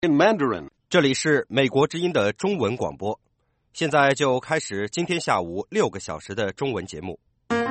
In Mandarin， 这里是美国之音的中文广播，现在就开始今天下午6个小时的中文节目。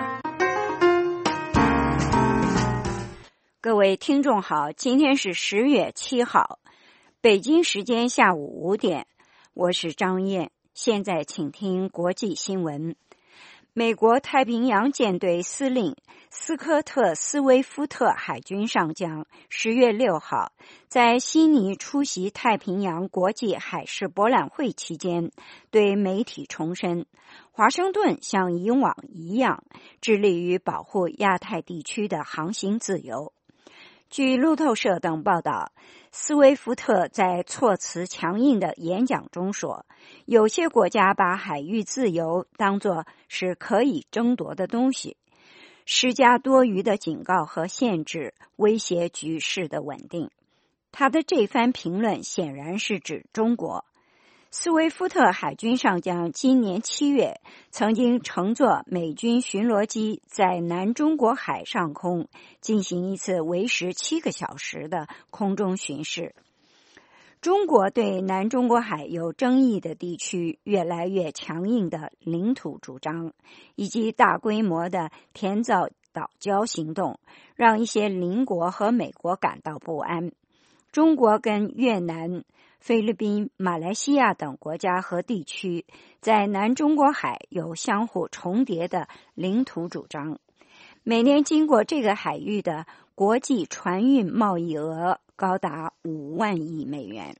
各位听众好，今天是10月7号，北京时间下午5点，我是张燕，现在请听国际新闻。美国太平洋舰队司令斯科特·斯威夫特海军上将10月6号在悉尼出席太平洋国际海事博览会期间，对媒体重申，华盛顿像以往一样致力于保护亚太地区的航行自由。据路透社等报道，斯威夫特在措辞强硬的演讲中说，有些国家把海域自由当作是可以争夺的东西，施加多余的警告和限制，威胁局势的稳定。他的这番评论显然是指中国。斯威夫特海军上将今年7月曾经乘坐美军巡逻机在南中国海上空进行一次为时7个小时的空中巡视。中国对南中国海有争议的地区越来越强硬的领土主张，以及大规模的填造岛礁行动，让一些邻国和美国感到不安。中国跟越南、菲律宾、马来西亚等国家和地区在南中国海有相互重叠的领土主张。每年经过这个海域的国际船运贸易额高达5万亿美元。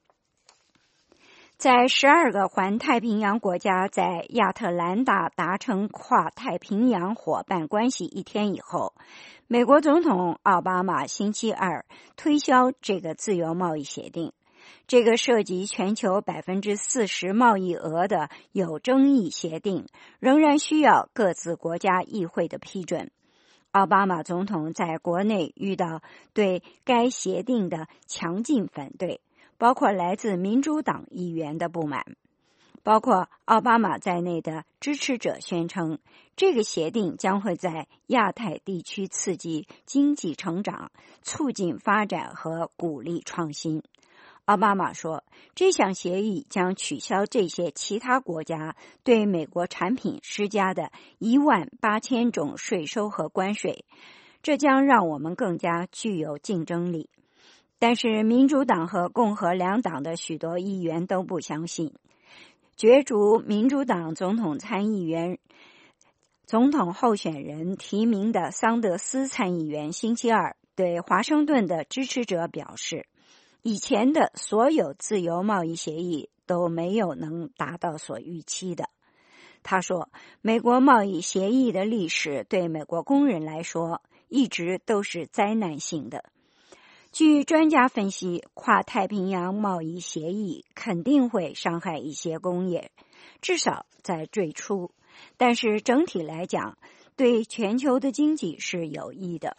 在12个环太平洋国家在亚特兰大达成跨太平洋伙伴关系1天以后，美国总统奥巴马星期二推销这个自由贸易协定。这个涉及全球 40% 贸易额的有争议协定仍然需要各自国家议会的批准。奥巴马总统在国内遇到对该协定的强劲反对，包括来自民主党议员的不满。包括奥巴马在内的支持者宣称，这个协定将会在亚太地区刺激经济成长，促进发展和鼓励创新。奥巴马说，这项协议将取消这些其他国家对美国产品施加的18000种税收和关税，这将让我们更加具有竞争力。但是民主党和共和两党的许多议员都不相信。角逐民主党总统参议员总统候选人提名的桑德斯参议员星期二对华盛顿的支持者表示，以前的所有自由贸易协议都没有能达到所预期的。他说，美国贸易协议的历史对美国工人来说一直都是灾难性的。据专家分析，跨太平洋贸易协议肯定会伤害一些工业，至少在最初，但是整体来讲，对全球的经济是有益的。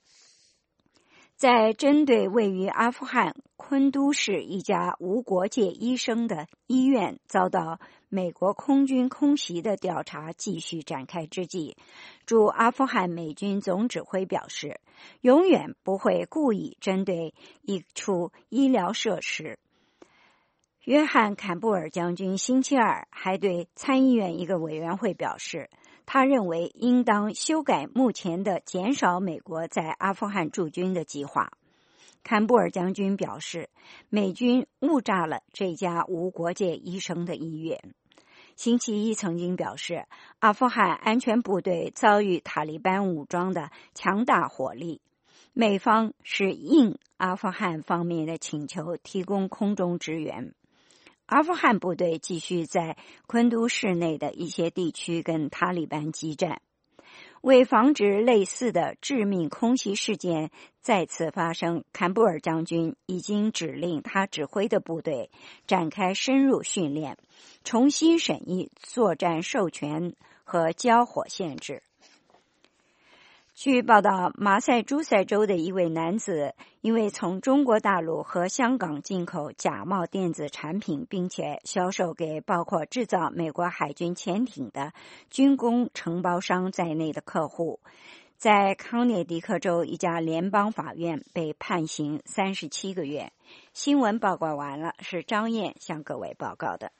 在针对位于阿富汗昆都市一家无国界医生的医院遭到美国空军空袭的调查继续展开之际，驻阿富汗美军总指挥表示，永远不会故意针对一处医疗设施。约翰·坎布尔将军星期二还对参议院一个委员会表示，他认为应当修改目前的减少美国在阿富汗驻军的计划。坎布尔将军表示，美军误炸了这家无国界医生的医院。星期一曾经表示，阿富汗安全部队遭遇塔利班武装的强大火力，美方是应阿富汗方面的请求提供空中支援。阿富汗部队继续在昆都市内的一些地区跟塔利班激战。为防止类似的致命空袭事件再次发生，坎布尔将军已经指令他指挥的部队展开深入训练，重新审议作战授权和交火限制。据报道，马赛诸塞州的一位男子因为从中国大陆和香港进口假冒电子产品，并且销售给包括制造美国海军潜艇的军工承包商在内的客户，在康涅狄克州一家联邦法院被判刑37个月， 新闻报告完了，是张燕向各位报告的。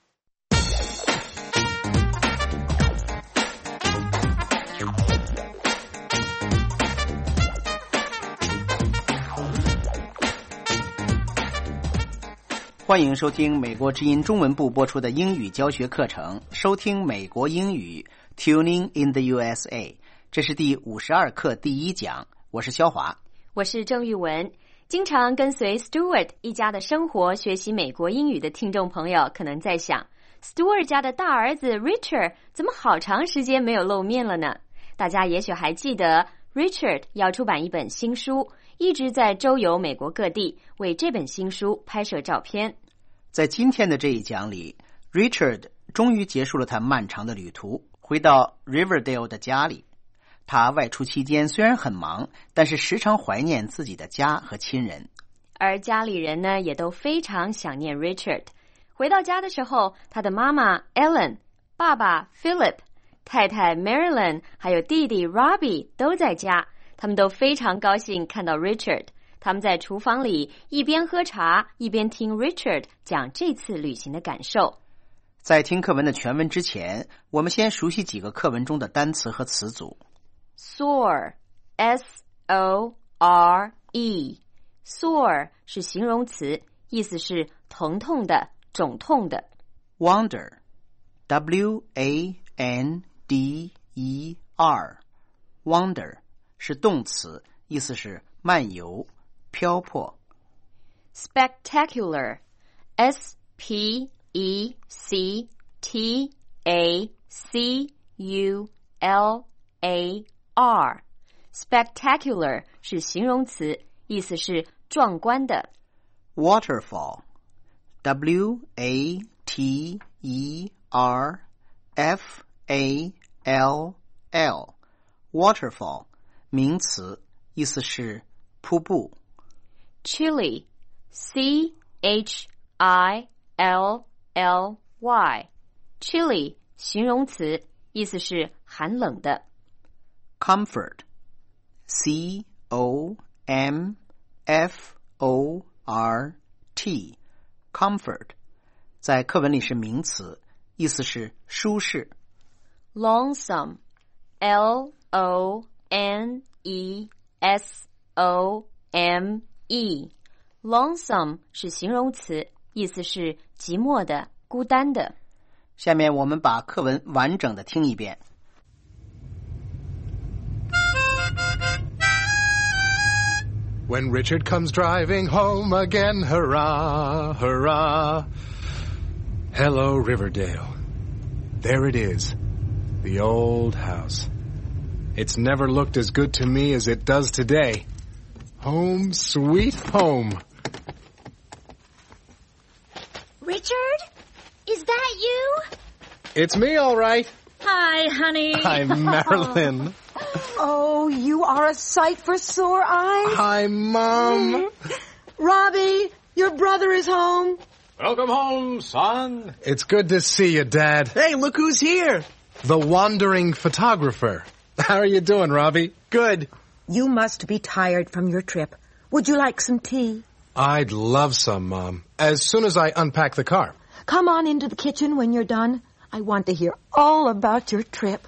欢迎收听美国之音中文部播出的英语教学课程，收听美国英语 Tuning in the USA， 这是第52课第1讲，我是肖华， 我是郑玉文。经常跟随 Stuart 一家的生活学习美国英语的听众朋友可能在想， Stuart 家的大儿子 Richard 怎么好长时间没有露面了呢？大家也许还记得 Richard 要出版一本新书，一直在周游美国各地，为这本新书拍摄照片。 在今天的这一讲里， Richard 终于结束了他漫长的旅途，回到 Riverdale 的家里。他外出期间虽然很忙，但是时常怀念自己的家和亲人。 而家里人呢，也都非常想念 Richard。 回到家的时候，他的妈妈 Ellen、 爸爸 Philip、 太太 Marilyn 还有弟弟 Robbie 都在家，他们都非常高兴看到 Richard。 他们在厨房里一边喝茶一边听 Richard 讲这次旅行的感受。 在听课文的全文之前，我们先熟悉几个课文中的单词和词组。 Sore, S-O-R-E. Sore 是形容词，意思是疼痛的、肿痛的。 Wander, W-A-N-D-E-R. Wander 是动詞，意思是漫遊、漂泊。 Spectacular, S-P-E-C-T-A-C-U-L-A-R. Spectacular 是形容詞，意思是壮观的。 Waterfall, W-A-T-E-R-F-A-L-L. Waterfall 名詞，意思是瀑布。 Chilly, C-H-I-L-L-Y. Chilly 形容詞，意思是寒冷的。 Comfort, C-O-M-F-O-R-T. Comfort 在课文里是名词，意思是舒适。 Lonesome, L-O-N-E-S-O-M-E. Lonesome 是形容詞，意思是寂寞的、孤單的。 下面我们把课文完整的听一遍。 When Richard comes driving home again, hurrah, hurrah. Hello, Riverdale. There it is, the old house. It's never looked as good to me as it does today. Home, sweet home. Richard? Is that you? It's me, all right. Hi, honey. Hi, Marilyn. Oh, you are a sight for sore eyes. Hi, Mom. Robbie, your brother is home. Welcome home, son. It's good to see you, Dad. Hey, look who's here. The wandering photographer. How are you doing, Robbie? Good. You must be tired from your trip. Would you like some tea? I'd love some, Mom. As soon as I unpack the car. Come on into the kitchen when you're done. I want to hear all about your trip.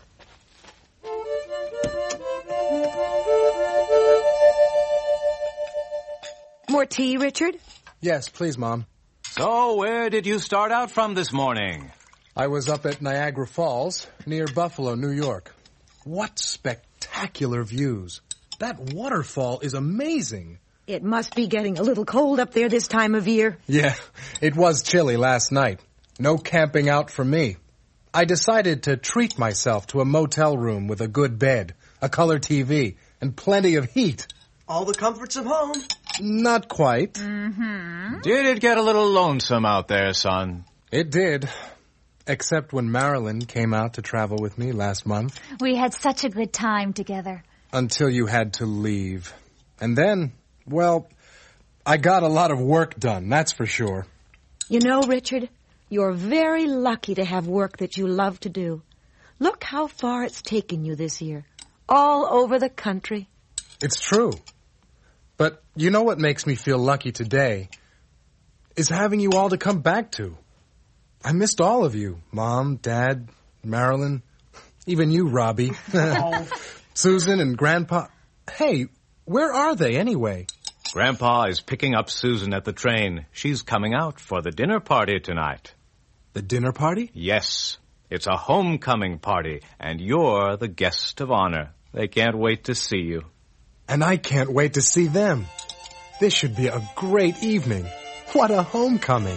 More tea, Richard? Yes, please, Mom. So, where did you start out from this morning? I was up at Niagara Falls, near Buffalo, New York. What spectacular views. That waterfall is amazing. It must be getting a little cold up there this time of year. Yeah, it was chilly last night. No camping out for me. I decided to treat myself to a motel room with a good bed, a color TV, and plenty of heat. All the comforts of home. Not quite. Mm-hmm. Did it get a little lonesome out there, son? It did. Except when Marilyn came out to travel with me last month. We had such a good time together. Until you had to leave. And then, well, I got a lot of work done, that's for sure. You know, Richard, you're very lucky to have work that you love to do. Look how far it's taken you this year. All over the country. It's true. But you know what makes me feel lucky today? is having you all to come back to. I missed all of you. Mom, Dad, Marilyn, even you, Robbie. Susan and Grandpa. Hey, where are they anyway? Grandpa is picking up Susan at the train. She's coming out for the dinner party tonight. The dinner party? Yes. It's a homecoming party, and you're the guest of honor. They can't wait to see you. And I can't wait to see them. This should be a great evening. What a homecoming.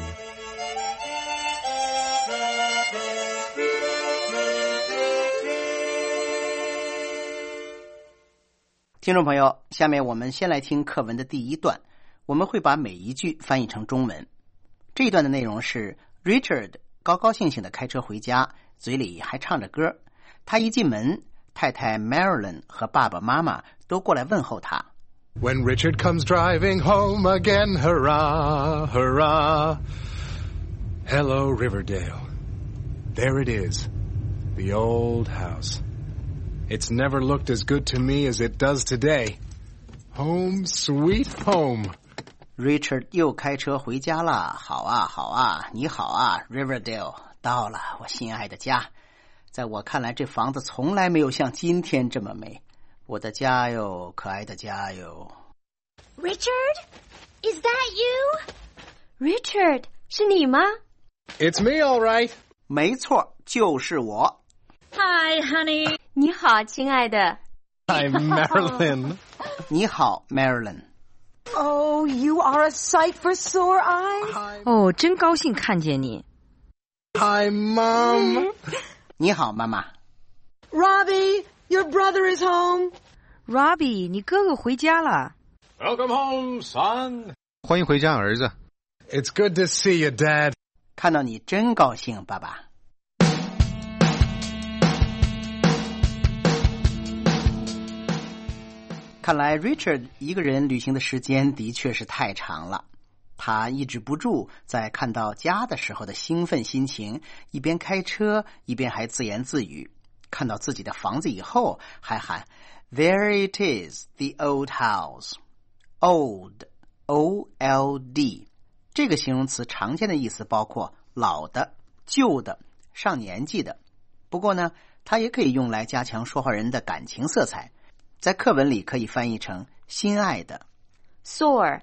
听众朋友，下面我们先来听课文的第一段，我们会把每一句翻译成中文。这一段的内容是 Richard 高高兴兴地开车回家，嘴里还唱着歌。他一进门，太太 Marilyn 和爸爸妈妈都过来问候他。 When Richard comes driving home again, hurrah, hurrah. Hello, Riverdale. There it is, the old house.It's never looked as good to me as it does today. Home, sweet home. Richard 又开车回家了。好啊，好啊，你好啊 ，Riverdale， 到了，我心爱的家。在我看来，这房子从来没有像今天这么美。我的家哟，可爱的家哟。 Richard? Is that you? Richard, 是你吗？ It's me, all right. 没错，就是我。 Hi, honey. 你好，亲爱的。 Hi, Marilyn. 你好 Marilyn。 Oh, you are a sight for sore eyes. 哦，真高兴看见你。 Hi, Mom. 你好，妈妈。 Robbie, your brother is home. Robbie, 你哥哥回家了。 Welcome home, son. 欢迎回家，儿子。 It's good to see you, Dad. 看到你真高兴，爸爸。看来 Richard 一个人旅行的时间的确是太长了，他抑制不住在看到家的时候的兴奋心情，一边开车一边还自言自语，看到自己的房子以后还喊 There it is, the old house. Old, O-L-D 这个形容词常见的意思包括老的、旧的、上年纪的，不过呢，它也可以用来加强说话人的感情色彩，在课文里可以翻译成心爱的。 Sore,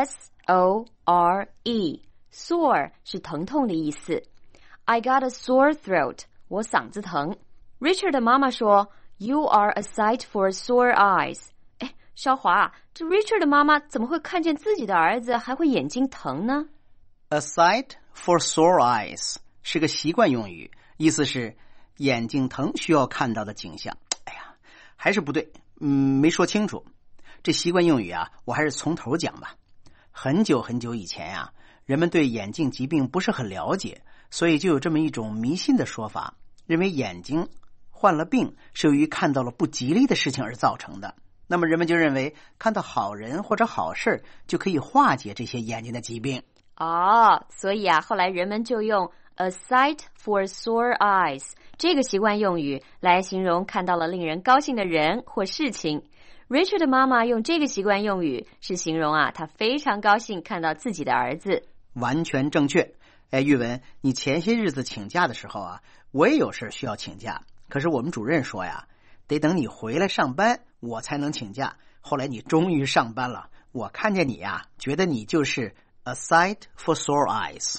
S-O-R-E Sore 是疼痛的意思。 I got a sore throat 我嗓子疼。 Richard 的妈妈说 You are a sight for sore eyes 哎，小华，这 Richard 的妈妈怎么会看见自己的儿子还会眼睛疼呢？ A sight for sore eyes 是个习惯用语，意思是眼睛疼需要看到的景象。哎呀，还是不对，没说清楚。这习惯用语啊，我还是从头讲吧。很久很久以前啊，人们对眼镜疾病不是很了解，所以就有这么一种迷信的说法，认为眼睛患了病是由于看到了不吉利的事情而造成的。那么人们就认为看到好人或者好事就可以化解这些眼睛的疾病。 哦，所以啊，后来人们就用 a sight for sore eyes 这个习惯用语来形容看到了令人高兴的人或事情。Richard 的妈妈用这个习惯用语是形容啊，她非常高兴看到自己的儿子。 完全正确。哎，玉文，你前些日子请假的时候啊，我也有事需要请假，可是我们主任说呀，得等你回来上班我才能请假。后来你终于上班了，我看见你呀，觉得你就是 a sight for sore eyes。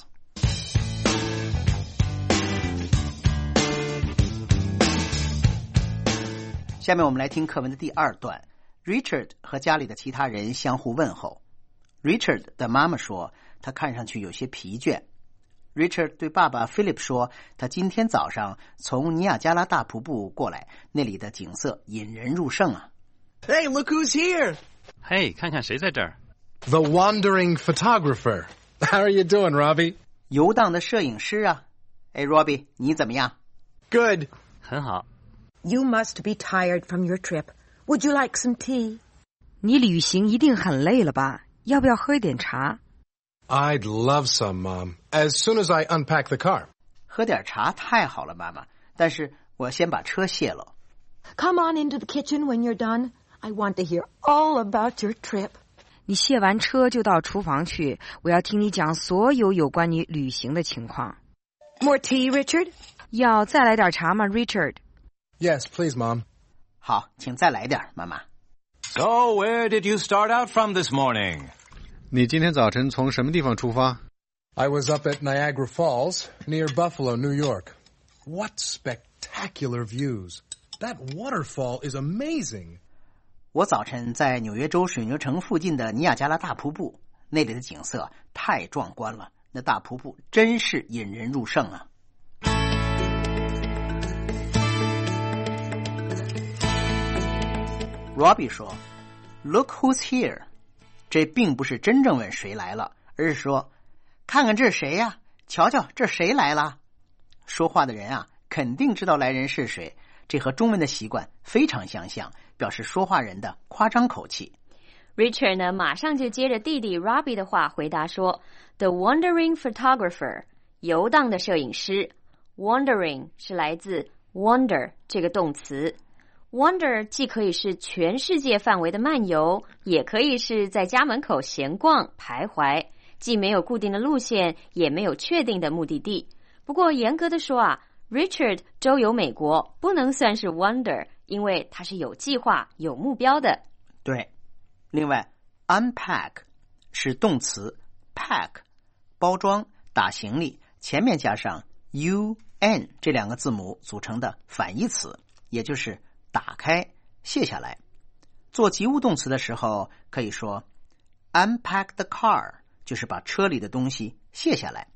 下面我们来听课文的第二段。 Richard 和家里的其他人相互问候。 Richard 的妈妈说他看上去有些疲倦。 Richard 对爸爸 Philip 说他今天早上从尼亚加拉大瀑布过来，那里的景色引人入胜啊。 Hey, look who's here. 嘿，看看谁在这儿。 The wandering photographer. How are you doing, Robbie? 游荡的摄影师啊。哎 Robbie 你怎么样？ Good. 很好。 You must be tired from your trip. Would you like some tea? 你旅行一定很累了吧？要不要喝一点茶？ I'd love some, Mom, as soon as I unpack the car. 喝点茶太好了，妈妈。但是我先把车卸了。 Come on into the kitchen when you're done. I want to hear all about your trip. 你卸完车就到厨房去，我要听你讲所有有关你旅行的情况。 More tea, Richard? 要再来点茶吗 Richard? Yes, please, Mom. 好，请再来点，妈妈。 So, where did you start out from this morning? 你今天早晨从什么地方出发？ I was up at Niagara Falls, near Buffalo, New York. What spectacular views. That waterfall is amazing. 我早晨在纽约州水牛城附近的尼亚加拉大瀑布，那里的景色太壮观了，那大瀑布真是引人入胜啊。Robbie 说 Look who's here. 这并不是真正问谁来了，而是说看看这是谁呀，瞧瞧这谁来了。说话的人啊，肯定知道来人是谁，这和中文的习惯非常相像，表示说话人的夸张口气。 Richard 呢，马上就接着弟弟 Robbie 的话回答说 The wandering photographer, 游荡的摄影师。 Wandering 是来自 wander 这个动词。 Wander 既可以是全世界范围的漫游，也可以是在家门口闲逛徘徊，既没有固定的路线，也没有确定的目的地。不过严格的说啊， Richard 周游美国不能算是 wander， 因为他是有计划有目标的。 对，另外 unpack 是动词 pack 包装打行李，前面加上 un 这两个字母组成的反义词，也就是打开卸下来。做及物动词的时候可以说 unpack the car， 就是把车里的东西卸下来。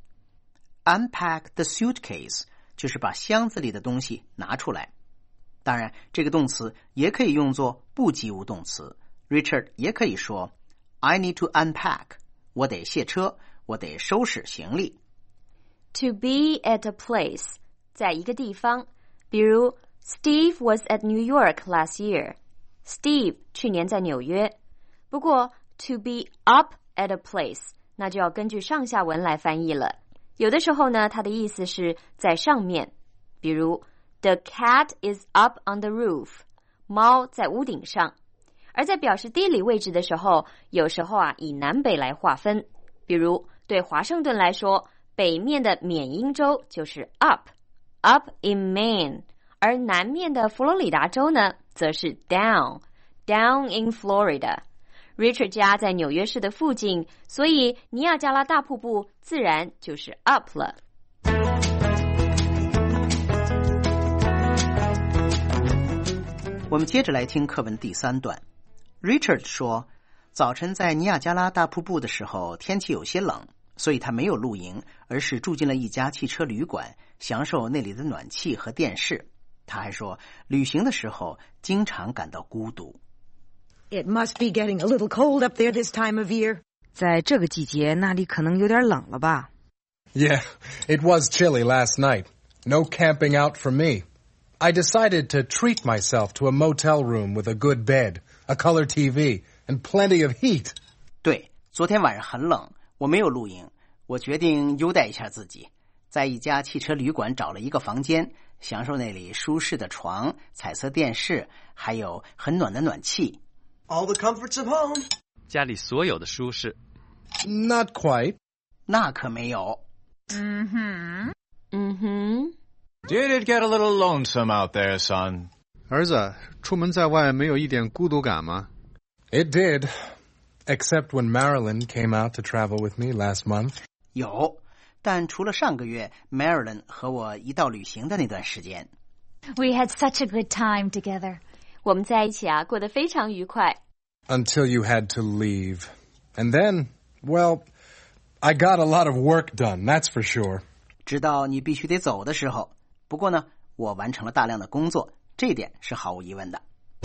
unpack the suitcase 就是把箱子里的东西拿出来。当然这个动词也可以用作不及物动词， Richard 也可以说 I need to unpack， 我得卸车，我得收拾行李。 To be at a place， 在一个地方，比如Steve was at New York last year. Steve 去年在纽约。不过 to be up at a place 那就要根据上下文来翻译了。有的时候呢，它的意思是在上面，比如 The cat is up on the roof， 猫在屋顶上。而在表示地理位置的时候，有时候啊以南北来划分，比如对华盛顿来说，北面的缅因州就是 up in Maine，而南面的佛罗里达州呢，则是 down in Florida。 Richard 家在纽约市的附近，所以尼亚加拉大瀑布自然就是 up 了。 我们接着来听课文第3段。 Richard 说，早晨在尼亚加拉大瀑布的时候天气有些冷，所以他没有露营，而是住进了一家汽车旅馆，享受那里的暖气和电视。他还说，旅行的时候经常感到孤独。 It must be getting a little cold up there this time of year. 在这个季节那里可能有点冷了吧。 Yeah, it was chilly last night. No camping out for me. I decided to treat myself to a motel room with a good bed, a color TV, and plenty of heat. 对，昨天晚上很冷，我没有露营，我决定优待一下自己，在一家汽车旅馆找了一个房间，享受那里舒适的床、彩色电视，还有很暖的暖气。 All the comforts of home. 家里所有的舒适。 Not quite. 那可没有。 Did it get a little lonesome out there, son? 儿子，出门在外没有一点孤独感吗？ It did. Except when Marilyn came out to travel with me last month. 有，但除了上个月 Marilyn 和我一道旅行的那段时间。 We had such a good time together. 我们在一起啊，过得非常愉快。 Until you had to leave. And then, well, I got a lot of work done, that's for sure. 直到你必须得走的时候。不过呢，我完成了大量的工作，这一点是毫无疑问的。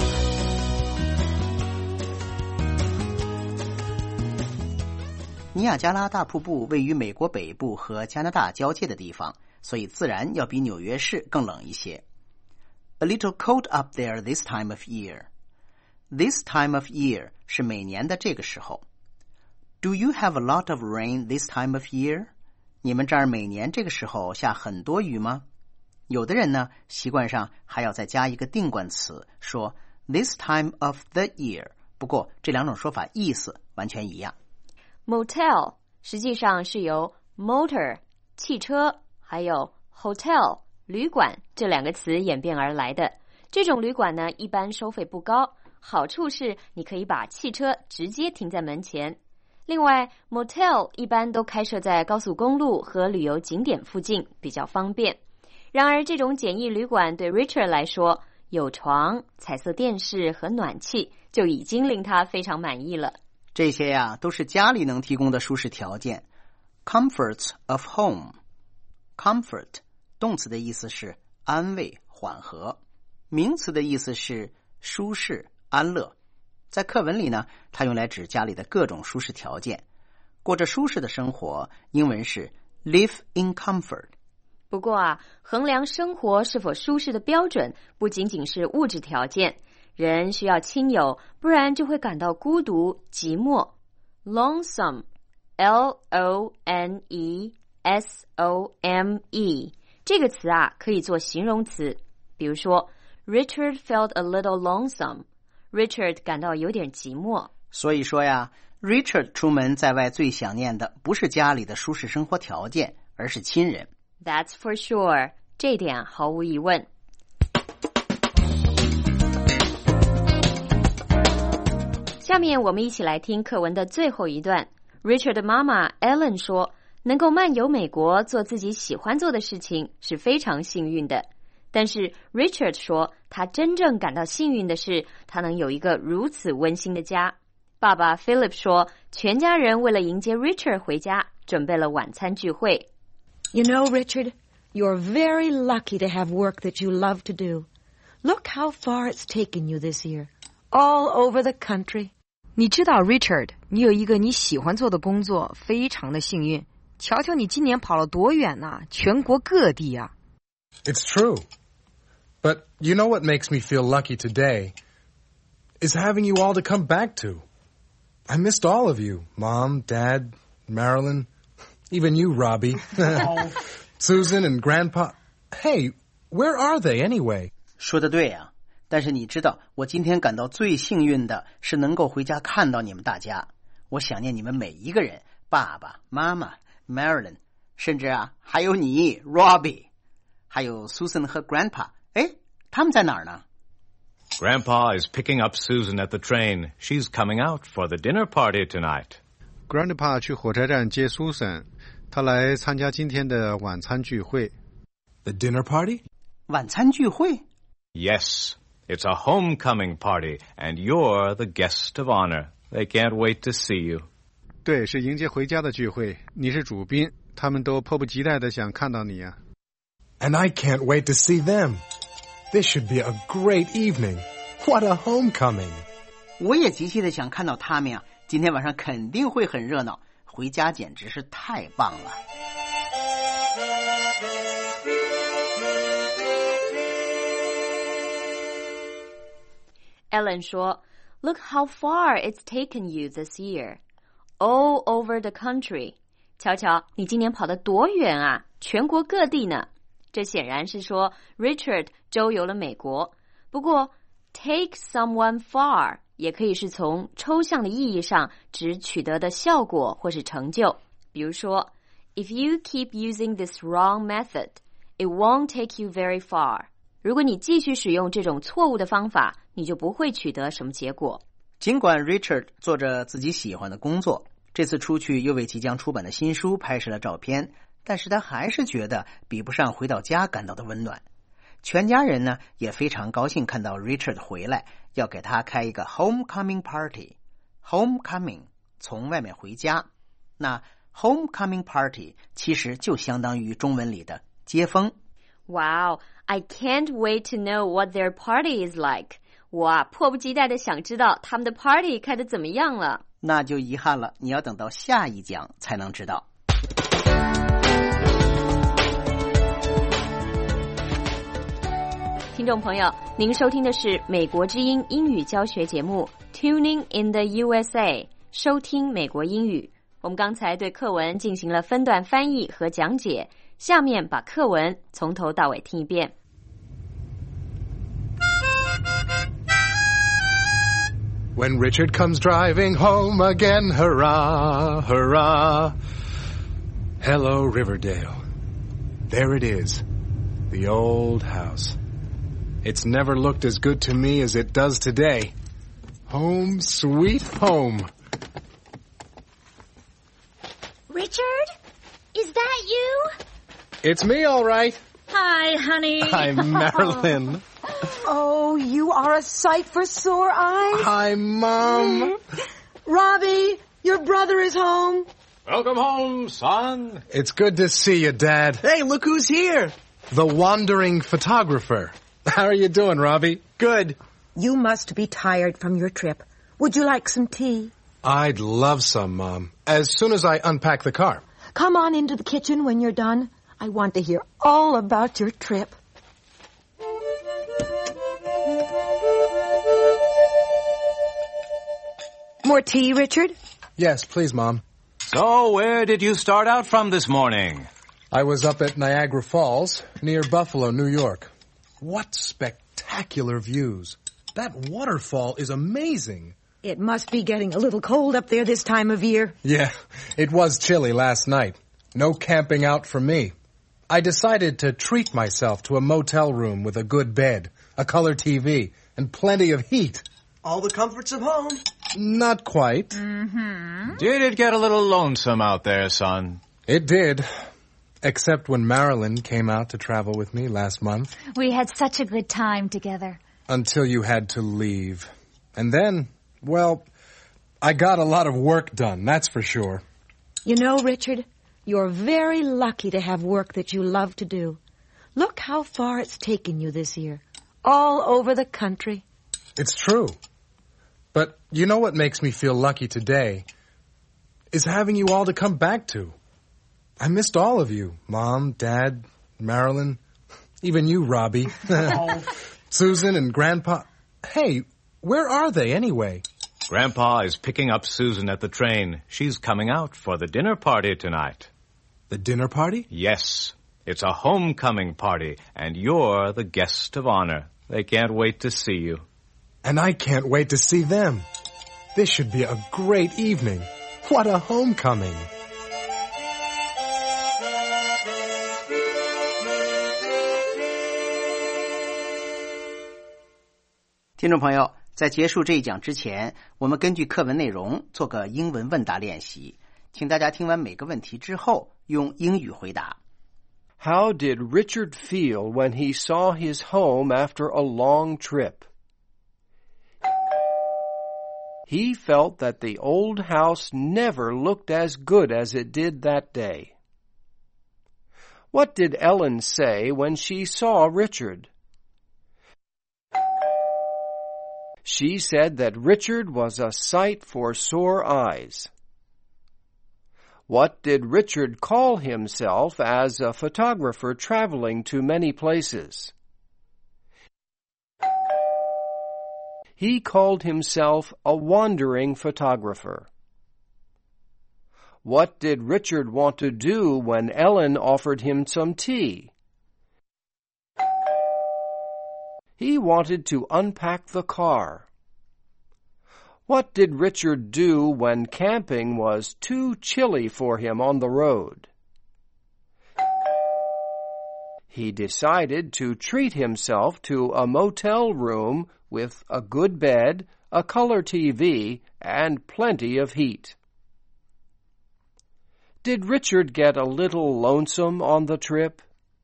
尼亚加拉大瀑布位于美国北部和加拿大交界的地方，所以自然要比纽约市更冷一些。A little cold up there this time of year. This time of year 是每年的这个时候。Do you have a lot of rain this time of year? 你们这儿每年这个时候下很多雨吗？有的人呢，习惯上还要再加一个定冠词，说 this time of the year。不过这两种说法意思完全一样。 Motel 实际上是由 motor 汽车还有 hotel 旅馆这两个词演变而来的。这种旅馆呢，一般收费不高，好处是你可以把汽车直接停在门前。另外 motel 一般都开设在高速公路和旅游景点附近，比较方便。然而这种简易旅馆对 Richard 来说，有床、彩色电视和暖气就已经令他非常满意了。 这些呀，都是家里能提供的舒适条件。Comforts of home. Comfort 动词的意思是安慰、缓和，名词的意思是舒适、安乐。在课文里呢，它用来指家里的各种舒适条件。过着舒适的生活，英文是 live in comfort。 不过啊，衡量生活是否舒适的标准不仅仅是物质条件，人需要亲友，不然就会感到孤独、寂寞。Lonesome, L-O-N-E-S-O-M-E 这个词啊，可以做形容词。比如说 Richard felt a little lonesome. Richard 感到有点寂寞。 所以说呀，Richard 出门在外最想念的不是家里的舒适生活条件，而是亲人。 That's for sure. 这点毫无疑问。下面我们一起来听课文的最后一段。Richard 的妈妈 Ellen 说，能够漫游美国做自己喜欢做的事情是非常幸运的。但是 Richard 说，他真正感到幸运的是，他能有一个如此温馨的家。爸爸 Philip 说，全家人为了迎接 Richard 回家，准备了晚餐聚会。 You know, Richard, you're very lucky to have work that you love to do. Look how far it's taken you this year, all over the country. 你知道 Richard, 你有一个你喜欢做的工作，非常的幸运。瞧瞧你今年跑了多远啊，全国各地啊。 It's true. But you know what makes me feel lucky today is having you all to come back to. I missed all of you, Mom, Dad, Marilyn, even you, Robbie, Susan and Grandpa. Hey, where are they anyway? 说得对啊，但是你知道，我今天感到最幸运的是能够回家看到你们大家。我想念你们每一个人，爸爸妈妈 Marilyn， 甚至啊还有你 Robbie， 还有 Susan 和 Grandpa。哎，他们在哪儿呢？ Grandpa is picking up Susan at the train. She's coming out for the dinner party tonight. Grandpa 去火车站接 Susan， 他来参加今天的晚餐聚会。 The dinner party? 晚餐聚会？ Yes, it's a homecoming party, and you're the guest of honor. They can't wait to see you. 对，是迎接回家的聚会，你是主宾，他们都迫不及待地想看到你啊。 And I can't wait to see them. This should be a great evening. What a homecoming. 我也极其的想看到他们啊，今天晚上肯定会很热闹，回家简直是太棒了。 Ellen 说 Look how far it's taken you this year. All over the country. 瞧瞧，你今年跑得多远啊，全国各地呢。这显然是说 Richard 周游了美国。不过 take someone far 也可以是从抽象的意义上指取得的效果或是成就。比如说 If you keep using this wrong method, it won't take you very far. 如果你继续使用这种错误的方法，你就不会取得什么结果。 尽管 Richard 做着自己喜欢的工作，这次出去又为即将出版的新书拍摄了照片，但是他还是觉得比不上回到家感到的温暖。全家人呢也非常高兴看到 Richard 回来，要给他开一个 homecoming party。 homecoming 从外面回家，那 homecoming party 其实就相当于中文里的接风。 Wow, I can't wait to know what their party is like. 我啊迫不及待的想知道他们的 party 开得怎么样了。 那就遗憾了，你要等到下一讲才能知道。 听众朋友，您收听的是美国之音英语教学节目 Tuning in the USA， 收听美国英语。我们刚才对课文进行了分段翻译和讲解，下面把课文从头到尾听一遍。 When Richard comes driving home again, hurrah, hurrah. Hello, Riverdale. There it is, the old house. It's never looked as good to me as it does today. Home, sweet home. Richard? Is that you? It's me, all right. Hi, honey. Hi, Marilyn. Oh, you are a sight for sore eyes. Hi, Mom. Robbie, your brother is home. Welcome home, son. It's good to see you, Dad. Hey, look who's here. The wandering photographer. How are you doing, Robbie? Good. You must be tired from your trip. Would you like some tea? I'd love some, Mom. As soon as I unpack the car. Come on into the kitchen when you're done. I want to hear all about your trip. More tea, Richard? Yes, please, Mom. So, where did you start out from this morning? I was up at Niagara Falls, near Buffalo, New York. What spectacular views. That waterfall is amazing. It must be getting a little cold up there this time of year. Yeah, it was chilly last night. No camping out for me. I decided to treat myself to a motel room with a good bed, a color TV, and plenty of heat. All the comforts of home. Not quite. Mm-hmm. Did it get a little lonesome out there, son? It did. Except when Marilyn came out to travel with me last month. We had such a good time together. Until you had to leave. And then, well, I got a lot of work done, that's for sure. You know, Richard, you're very lucky to have work that you love to do. Look how far it's taken you this year. All over the country. It's true. But you know what makes me feel lucky today? Is having you all to come back to. I missed all of you. Mom, Dad, Marilyn, even you, Robbie. Susan and Grandpa. Hey, where are they anyway? Grandpa is picking up Susan at the train. She's coming out for the dinner party tonight. The dinner party? Yes. It's a homecoming party, and you're the guest of honor. They can't wait to see you. And I can't wait to see them. This should be a great evening. What a homecoming. 听众朋友，在结束这一讲之前，我们根据课文内容做个英文问答练习，请大家听完每个问题之后用英语回答。 How did Richard feel when he saw his home after a long trip? He felt that the old house never looked as good as it did that day. What did Ellen say when she saw Richard? She said that Richard was a sight for sore eyes. What did Richard call himself as a photographer traveling to many places? He called himself a wandering photographer. What did Richard want to do when Ellen offered him some tea? He wanted to unpack the car. What did Richard do when camping was too chilly for him on the road? He decided to treat himself to a motel room with a good bed, a color TV, and plenty of heat. Did Richard get a little lonesome on the trip?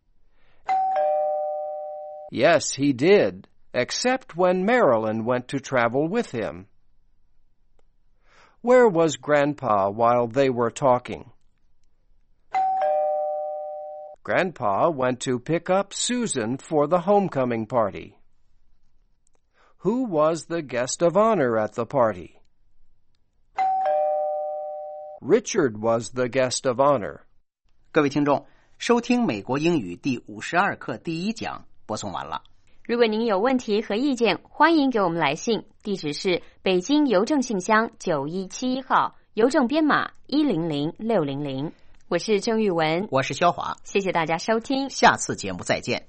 Yes, he did, except when Marilyn went to travel with him. Where was Grandpa while they were talking? Grandpa went to pick up Susan for the homecoming party. Who was the guest of honor at the party? Richard was the guest of honor. 各位听众，收听美国英语第52课第1讲播送完了。 如果您有问题和意见，欢迎给我们来信，地址是北京邮政信箱9171号，邮政编码100600。我是郑玉文， 我是肖华， 谢谢大家收听， 下次节目再见。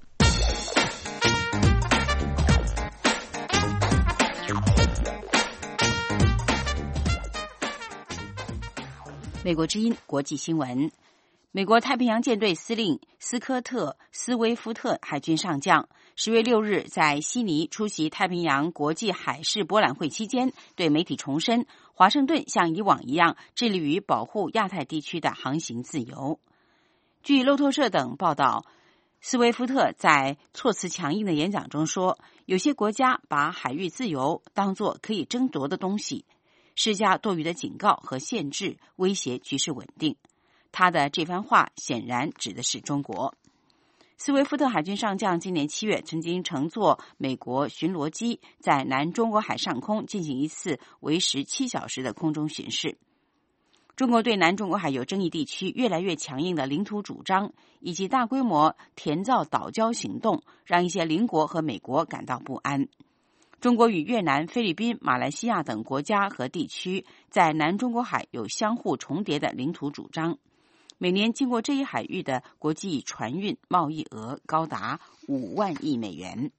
美国之音国际新闻：美国太平洋舰队司令斯科特·斯威夫特海军上将10月6日在悉尼出席太平洋国际海事博览会期间，对媒体重申，华盛顿像以往一样致力于保护亚太地区的航行自由。据路透社等报道，斯威夫特在措辞强硬的演讲中说，有些国家把海域自由当作可以争夺的东西，施加多余的警告和限制，威胁局势稳定。他的这番话显然指的是中国。斯威夫特海军上将今年7月曾经乘坐美国巡逻机在南中国海上空进行一次为时7小时的空中巡视。中国对南中国海有争议地区越来越强硬的领土主张以及大规模填造岛礁行动，让一些邻国和美国感到不安。中国与越南、菲律宾、马来西亚等国家和地区在南中国海有相互重叠的领土主张。每年经过这一海域的国际船运贸易额高达5万亿美元。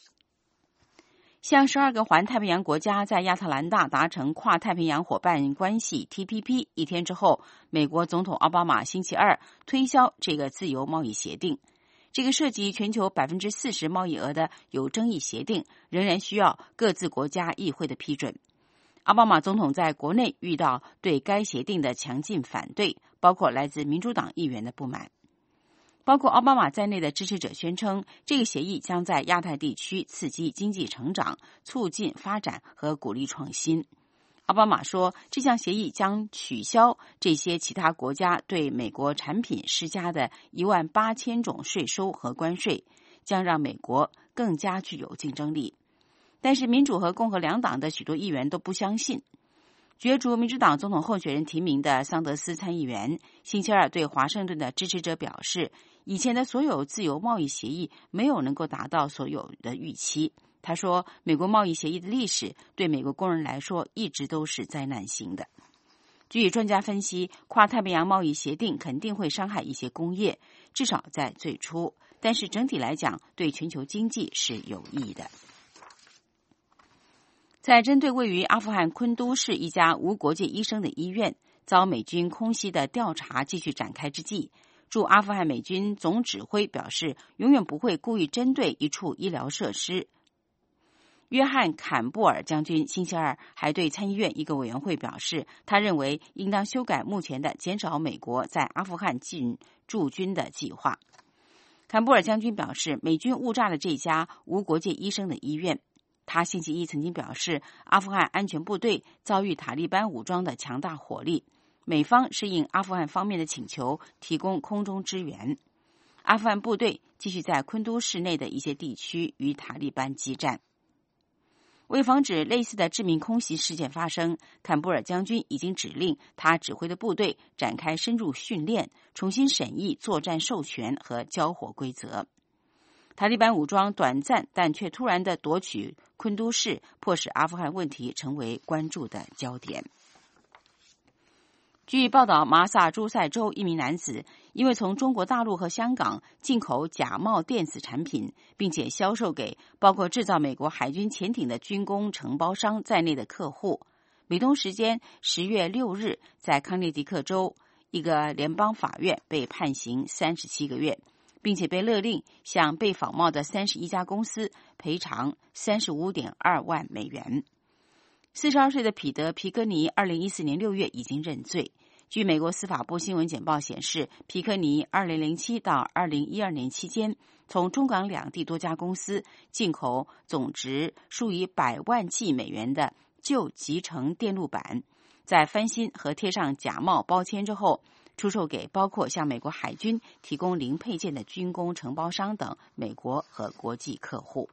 向12个环太平洋国家在亚特兰大达成跨太平洋伙伴关系 TPP 一天之后，美国总统奥巴马星期二推销这个自由贸易协定。这个涉及全球 40% 贸易额的有争议协定仍然需要各自国家议会的批准。奥巴马总统在国内遇到对该协定的强劲反对，包括来自民主党议员的不满。包括奥巴马在内的支持者宣称，这个协议将在亚太地区刺激经济成长，促进发展和鼓励创新。奥巴马说，这项协议将取消这些其他国家对美国产品施加的18000种税收和关税，将让美国更加具有竞争力。但是民主和共和两党的许多议员都不相信。角逐民主党总统候选人提名的桑德斯参议员星期二对华盛顿的支持者表示，以前的所有自由贸易协议没有能够达到所有的预期。他说，美国贸易协议的历史对美国工人来说一直都是灾难性的。据专家分析，跨太平洋贸易协定肯定会伤害一些工业，至少在最初，但是整体来讲对全球经济是有益的。在针对位于阿富汗昆都市一家无国界医生的医院遭美军空袭的调查继续展开之际，驻阿富汗美军总指挥表示，永远不会故意针对一处医疗设施。约翰·坎布尔将军星期二还对参议院一个委员会表示，他认为应当修改目前的减少美国在阿富汗驻军的计划。坎布尔将军表示，美军误炸了这家无国界医生的医院。他星期一曾经表示，阿富汗安全部队遭遇塔利班武装的强大火力，美方是应阿富汗方面的请求提供空中支援。阿富汗部队继续在昆都市内的一些地区与塔利班激战。为防止类似的致命空袭事件发生，坎布尔将军已经指令他指挥的部队展开深入训练，重新审议作战授权和交火规则。塔利班武装短暂但却突然的夺取昆都市，迫使阿富汗问题成为关注的焦点。据报道，马萨诸塞州一名男子因为从中国大陆和香港进口假冒电子产品，并且销售给包括制造美国海军潜艇的军工承包商在内的客户，美东时间10月6日在康涅狄克州一个联邦法院被判刑37个月，并且被勒令向被仿冒的31家公司赔偿35.2万美元。42岁的彼得·皮科尼2014年6月已经认罪。据美国司法部新闻简报显示，皮科尼2007到2012年期间，从中港两地多家公司进口总值数以100万计美元的旧集成电路板，在翻新和贴上假冒包签之后，出售给包括向美国海军提供零配件的军工承包商等美国和国际客户。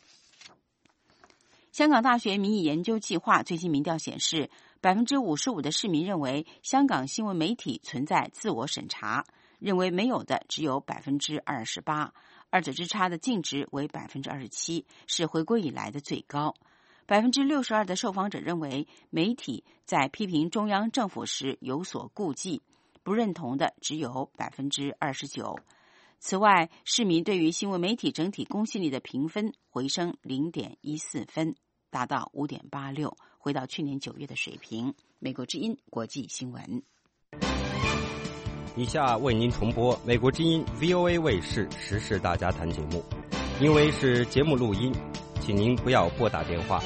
香港大学民意研究计划最新民调显示，55%的市民认为香港新闻媒体存在自我审查，认为没有的只有 28%， 二者之差的净值为 27%， 是回归以来的最高。62%的受访者认为媒体在批评中央政府时有所顾忌，不认同的只有 29%。 此外，市民对于新闻媒体整体公信力的评分回升 0.14 分，达到 5.86， 回到去年9月的水平。美国之音国际新闻。 以下为您重播美国之音 VOA 卫视时事大家谈节目，因为是节目录音，请您不要拨打电话。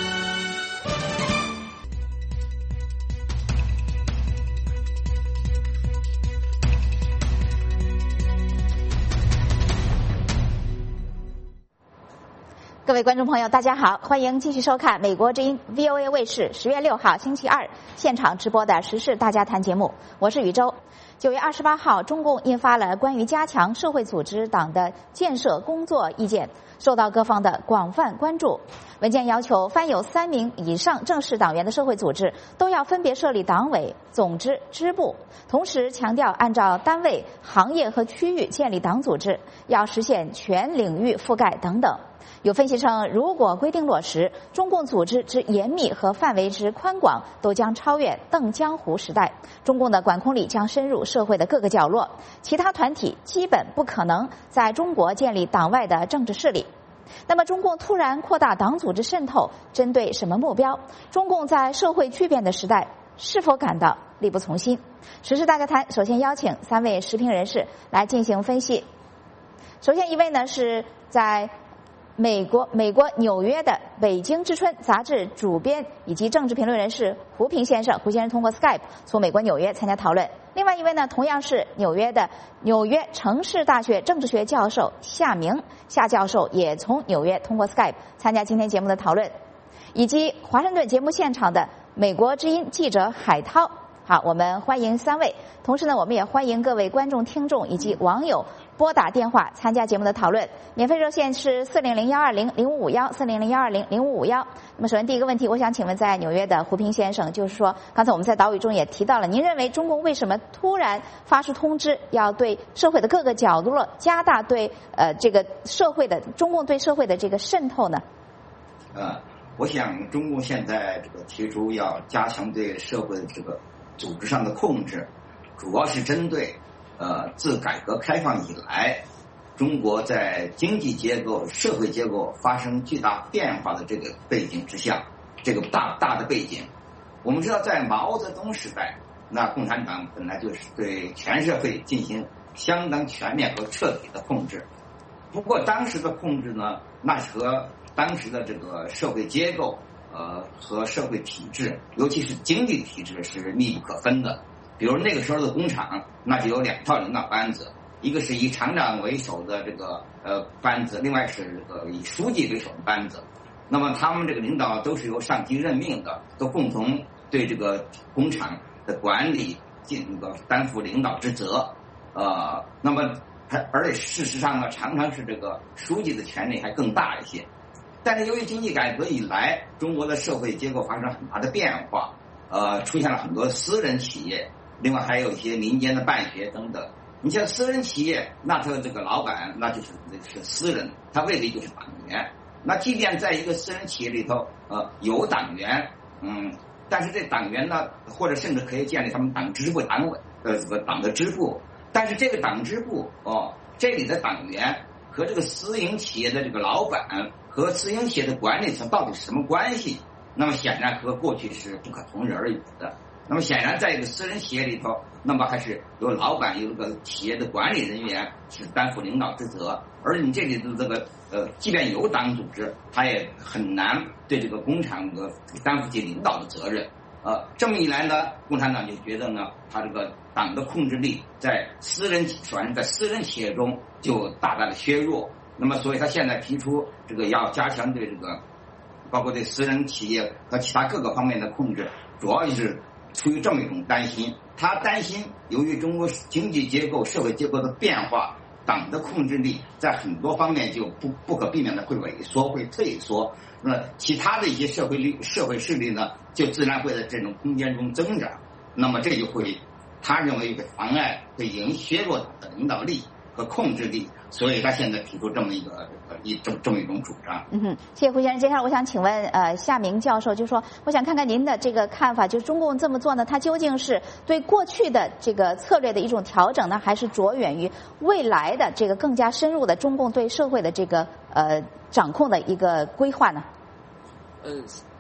各位观众朋友，大家好，欢迎继续收看美国之音 VOA 卫视10月6号星期二现场直播的时事大家谈节目，我是宇宙。9月28号，中共印发了关于加强社会组织党的建设工作意见，受到各方的广泛关注。文件要求，凡有3名以上正式党员的社会组织都要分别设立党委、总支、支部，同时强调按照单位、行业和区域建立党组织，要实现全领域覆盖等等。有分析称，如果规定落实，中共组织之严密和范围之宽广都将超越邓江湖时代，中共的管控力将深入社会的各个角落，其他团体基本不可能在中国建立党外的政治势力。那么中共突然扩大党组织渗透，针对什么目标？中共在社会巨变的时代是否感到力不从心？时事大家谈首先邀请3位时评人士来进行分析。首先一位呢是在美国纽约的《北京之春》杂志主编以及政治评论人士胡平先生，胡先生通过 Skype 从美国纽约参加讨论。另外一位呢，同样是纽约城市大学政治学教授夏明，夏教授也从纽约通过 Skype 参加今天节目的讨论，以及华盛顿节目现场的美国之音记者海涛。好，我们欢迎3位。同时呢，我们也欢迎各位观众、听众以及网友拨打电话参加节目的讨论。免费热线是400-120-0551 400-120-0551。那么首先第一个问题，我想请问在纽约的胡平先生，就是说刚才我们在导语中也提到了，您认为中共为什么突然发出通知，要对社会的各个角落加大对这个社会的中共对社会的这个渗透呢？ 我想中共现在这个提出要加强对社会的这个组织上的控制，主要是针对自改革开放以来，中国在经济结构、社会结构发生巨大变化的这个背景之下，这个大的背景。我们知道，在毛泽东时代，那共产党本来就是对全社会进行相当全面和彻底的控制。不过当时的控制呢，那是和当时的这个社会结构和社会体制，尤其是经济体制是密不可分的。比如那个时候的工厂，那就有2套领导班子，一个是以厂长为首的这个班子，另外是这个以书记为首的班子。那么他们这个领导都是由上级任命的，都共同对这个工厂的管理担负领导之责。那么而且事实上呢，常常是这个书记的权力还更大一些。但是由于经济改革以来，中国的社会结构发生很大的变化，出现了很多私人企业，另外还有一些民间的办学等等。你像私人企业，那他这个老板那就是私人，他未必就是党员。那即便在一个私人企业里头，有党员，但是这党员呢，或者甚至可以建立他们党支部、党委党的支部，但是这个党支部这里的党员和这个私营企业的这个老板和私营企业的管理层到底是什么关系？那么显然和过去是不可同日而语的。那么显然在一个私人企业里头，那么还是有老板有这个企业的管理人员是担负领导之责，而你这里的这个即便有党组织，他也很难对这个工厂担负起领导的责任。这么一来呢，共产党就觉得呢，他这个党的控制力在首先在私人企业中就大大的削弱。那么所以他现在提出这个要加强对这个包括对私人企业和其他各个方面的控制，主要就是出于这么一种担心。他担心由于中国经济结构、社会结构的变化，党的控制力在很多方面就不可避免的会萎缩、会退缩。那么其他的一些社会势力呢，就自然会在这种空间中增长。那么这就会，他认为会妨碍、会削弱他的领导力和控制力。所以他现在提出这么一种主张。 谢谢胡先生。接下来我想请问夏明教授，就是说我想看看您的这个看法，就是中共这么做呢，它究竟是对过去的这个策略的一种调整呢，还是着眼于未来的这个更加深入的中共对社会的这个掌控的一个规划呢？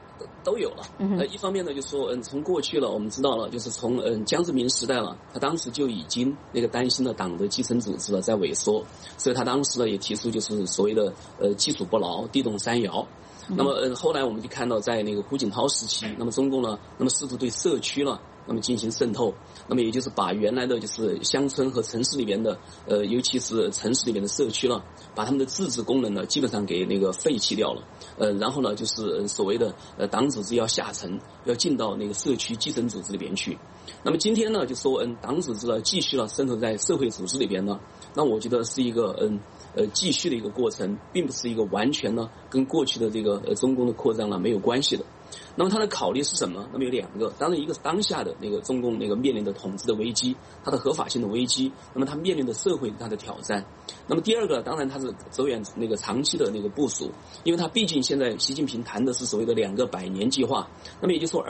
都有了。一方面呢，就是说，从过去了，我们知道了，就是从江泽民时代了，他当时就已经那个担心了党的基层组织了在萎缩，所以他当时呢也提出就是所谓的基础不牢，地动山摇。那么后来我们就看到，在那个胡锦涛时期，那么中共呢，那么试图对社区呢，那么进行渗透，那么也就是把原来的就是乡村和城市里边的尤其是城市里面的社区了，把他们的自治功能呢基本上给那个废弃掉了。然后呢就是所谓的党组织要下沉，要进到那个社区基层组织里边去。那么今天呢就说党组织呢继续了渗透在社会组织里边呢，那我觉得是一个继续的一个过程，并不是一个完全呢跟过去的这个中共的扩张呢没有关系的。那么他的考虑是什么？那么有两个，当然一个是当下的那个中共那个面临的统治的危机，它的合法性的危机，那么它面临的社会它的挑战。那么第二个，当然它是走远那个长期的那个部署，因为它毕竟现在习近平谈的是所谓的2个100年计划，那么也就是说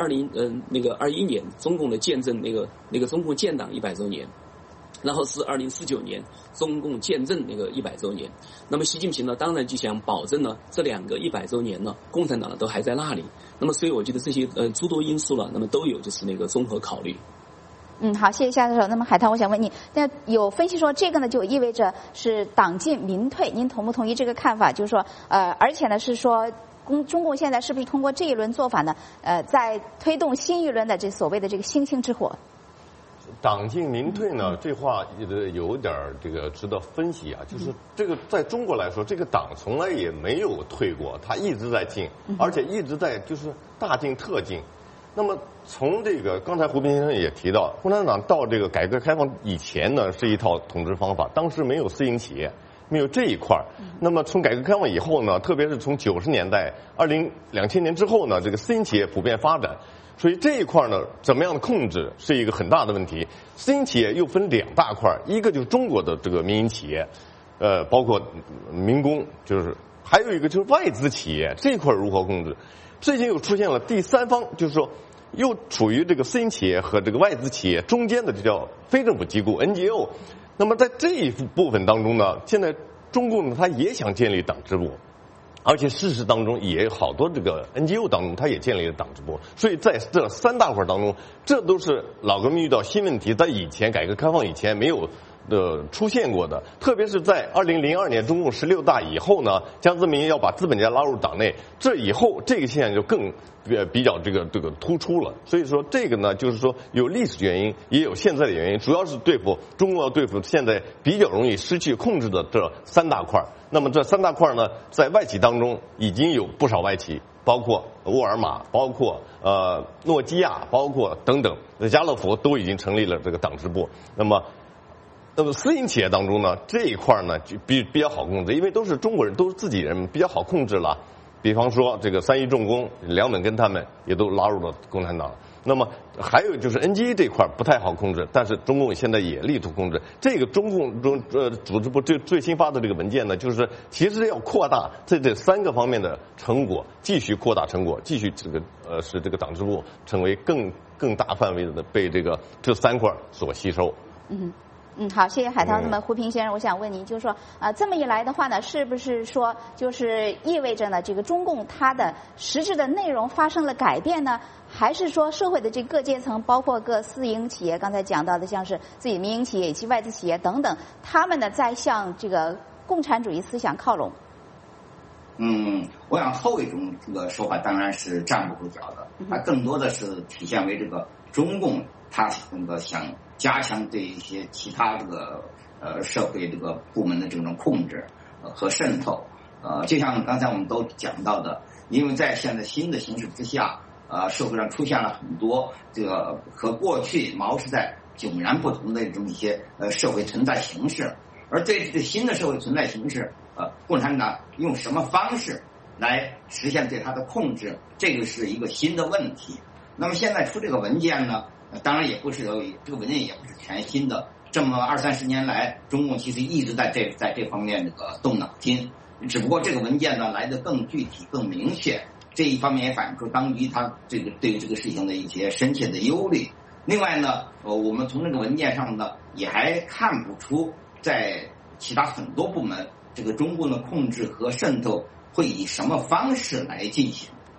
21年中共的建政那个中共建党100周年。然后是2049年中共建政那个100周年，那么习近平呢，当然就想保证呢这2个100周年呢，共产党呢都还在那里。那么所以我觉得这些诸多因素了，那么都有就是那个综合考虑。 好，谢谢夏教授。那么海涛，我想问你，那有分析说这个呢就意味着是党进民退，您同不同意这个看法？就是说而且呢是说中共现在是不是通过这一轮做法呢在推动新一轮的这所谓的这个星星之火？ 党进民退呢，这话有点这个值得分析啊。就是这个在中国来说，这个党从来也没有退过，它一直在进，而且一直在就是大进特进。那么从这个刚才胡斌先生也提到，共产党到这个改革开放以前呢，是一套统治方法，当时没有私营企业，没有这一块。那么从改革开放以后呢，特别是从90年代2000年之后呢，这个私营企业普遍发展。所以这一块呢，怎么样的控制是一个很大的问题。私营企业又分2大块，一个就是中国的这个民营企业，包括民工，就是还有一个就是外资企业，这一块如何控制？最近又出现了第三方，就是说又处于这个私营企业和这个外资企业中间的，这叫非政府机构 NGO。那么在这一部分当中呢，现在中共呢，他也想建立党支部。而且事实当中也有好多这个 NGO 当中，它也建立了党支部，所以在这3大块当中，这都是老革命遇到新问题，在以前改革开放以前没有出现过的。特别是在2002年中共16大以后呢，江泽民要把资本家拉入党内，这以后这个现象就更比较这个突出了。所以说这个呢，就是说有历史原因，也有现在的原因，主要是中共要对付现在比较容易失去控制的这3大块。那么这3大块呢，在外企当中已经有不少外企，包括沃尔玛，包括诺基亚，包括等等，家乐福都已经成立了这个党支部。那么私营企业当中呢，这一块呢就比较好控制，因为都是中国人，都是自己人，比较好控制了。比方说这个3一重工，梁本根他们也都拉入了共产党。那么还有就是 NGO 这块不太好控制，但是中共现在也力图控制。这个中共组织部最新发的这个文件呢，就是其实要扩大这3个方面的成果，继续扩大成果，继续使这个党支部成为更大范围的被这3块所吸收。 好，谢谢海涛。那么胡平先生，我想问您，就是说这么一来的话呢，是不是说就是意味着呢，这个中共它的实质的内容发生了改变呢？还是说社会的这各阶层，包括各私营企业，刚才讲到的像是自己民营企业以及外资企业等等，他们呢在向这个共产主义思想靠拢？ 我想后一种这个说法当然是站不住脚的，它更多的是体现为这个中共它想加强对一些其他这个社会这个部门的这种控制和渗透。就像刚才我们都讲到的，因为在现在新的形势之下，社会上出现了很多这个和过去毛时代迥然不同的这么一些社会存在形式，而对这个新的社会存在形式，共产党用什么方式来实现对它的控制，这个是一个新的问题。那么现在出这个文件呢，当然也不是这个文件也不是全新的，这么20-30年来，中共其实一直在这方面这个动脑筋，只不过这个文件呢来得更具体、更明确。这一方面也反映出当局他对这个事情的一些深切的忧虑。另外呢，我们从这个文件上呢也还看不出在其他很多部门这个中共的控制和渗透会以什么方式来进行。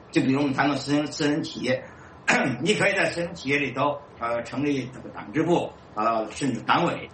就比如我们谈到私人企业，你可以在私人企业里头成立这个党支部甚至党委，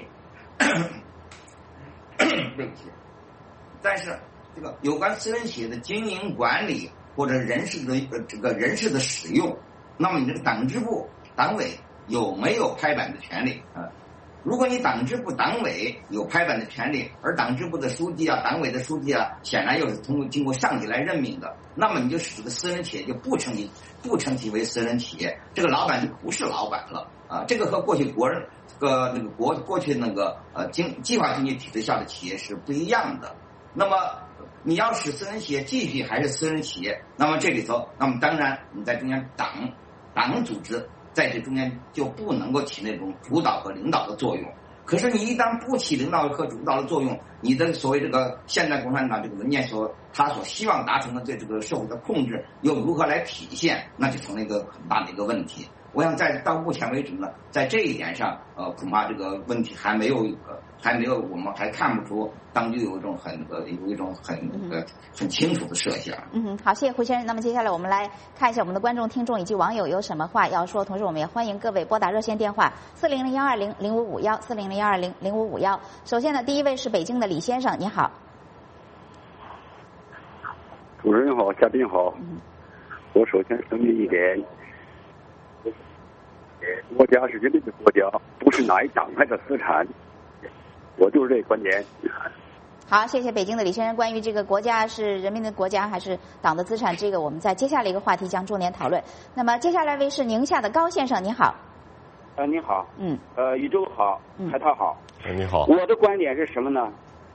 对不起。但是这个有关私人企业的经营管理或者人事的使用，那么你这个党支部、党委有没有拍板的权利啊？如果你党支部、党委有拍板的权利，而党支部的书记啊、党委的书记啊，显然又是经过上级来任命的，那么你就使这个私人企业就不称其为私人企业，这个老板就不是老板了啊！这个和过去过去计划经济体制下的企业是不一样的。那么你要使私人企业继续还是私人企业，那么这里头，那么当然你在中间党组织在这中间就不能够起那种主导和领导的作用。可是你一旦不起领导和主导的作用，你的所谓这个现代共产党这个文件他所希望达成的对这个社会的控制又如何来体现，那就成了一个很大的一个问题。我想到目前为止呢，在这一点上，恐怕这个问题还没有，我们还看不出当局有一种很清楚的设想。 好，谢谢胡先生。那么接下来我们来看一下我们的观众、听众以及网友有什么话要说，同时我们也欢迎各位拨打热线电话400-120-0551 400-120-0551。首先呢，第一位是北京的李先生，你好。 主持人好，嘉宾好。我首先声明一点。国家是人民的国家，不是哪一党派的资产，我就是这个观点。 好，谢谢北京的李先生。关于这个国家是人民的国家还是党的资产，这个我们在接下来一个话题将重点讨论。那么接下来一位是宁夏的高先生，你好。 你好。宇宙好，海涛好。 你好。 我的观点是什么呢？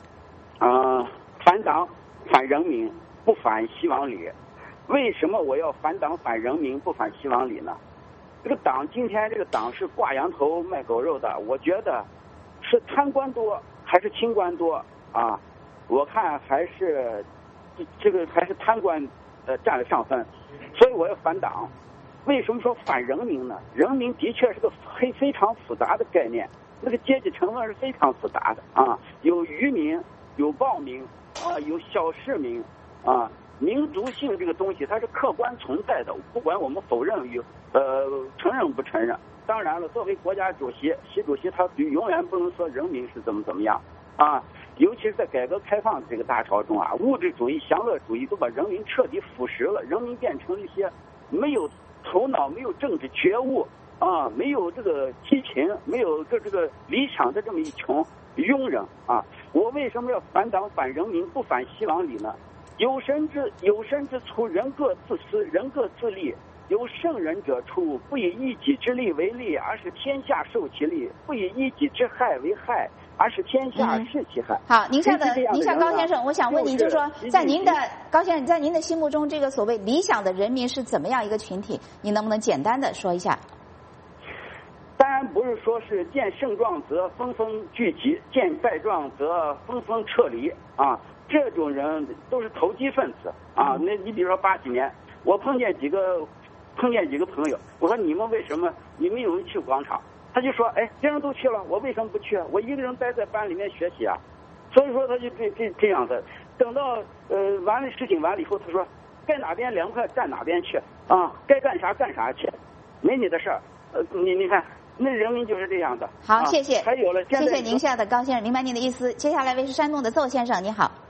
反党反人民，不反希望里。为什么我要反党反人民，不反希望里呢？这个党今天这个党是挂羊头卖狗肉的，我觉得是贪官多还是清官多啊？我看还是贪官占了上风，所以我要反党。为什么说反人民呢？人民的确是个非常复杂的概念，那个阶级成分是非常复杂的啊，有渔民，有暴民啊，有小市民啊。民族性这个东西它是客观存在的，不管我们否认承认不承认。当然了，作为国家主席，习主席他永远不能说人民是怎么样啊。尤其是在改革开放这个大潮中啊，物质主义、享乐主义都把人民彻底腐蚀了，人民变成了一些没有头脑、没有政治觉悟啊，没有这个激情、没有这个理想的这么一群庸人啊。我为什么要反党反人民，不反希望里呢？有生之初，人各自私，人各自利。有圣人者出，不以一己之利为利，而是天下受其利；不以一己之害为害，而是天下视其害。 好，宁夏高先生，我想问您，就是说，在您的高先生，在您的心目中，这个所谓理想的人民是怎么样一个群体？你能不能简单的说一下？ 当然不是说是见胜状则纷纷聚集，见败状则纷纷撤离啊。这种人都是投机分子啊！那你比如说80几年，我碰见几个朋友，我说你们为什么你们有人去广场？他就说，哎，别人都去了，我为什么不去啊？我一个人待在班里面学习啊。所以说他就这样的。等到事情完了以后，他说该哪边凉快站哪边去啊，该干啥干啥去，没你的事儿。你看。那人民就是这样的。 好，谢谢。 还有了， 谢谢宁夏的高先生，明白您的意思。接下来为是山东的邹先生，你好。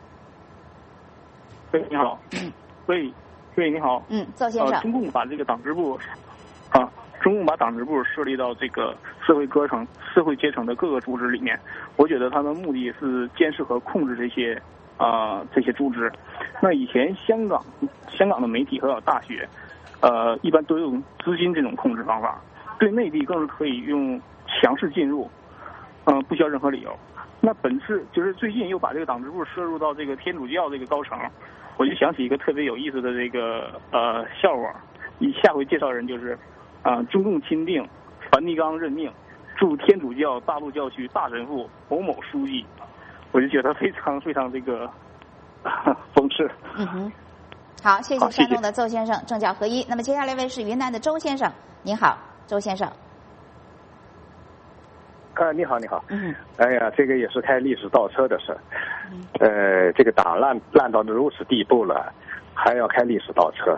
喂，你好。喂，你好。 邹先生。 中共把这个党支部设立到这个社会阶层的各个组织里面，我觉得他的目的是监视和控制这些组织。那以前香港的媒体和大学，一般都用资金这种控制方法。对内地更是可以用强势进入，不需要任何理由。那本次就是最近又把这个党支部摄入到这个天主教这个高层，我就想起一个特别有意思的这个笑话。下回介绍人就是中共钦定梵蒂冈任命驻天主教大陆教区大神父某某书记，我就觉得非常非常这个讽刺。 好，谢谢山东的邹先生，政教合一。那么接下来一位是云南的周先生，您好。周先生， 你好。哎呀，这个也是开历史倒车的事。这个党烂到如此地步了，还要开历史倒车。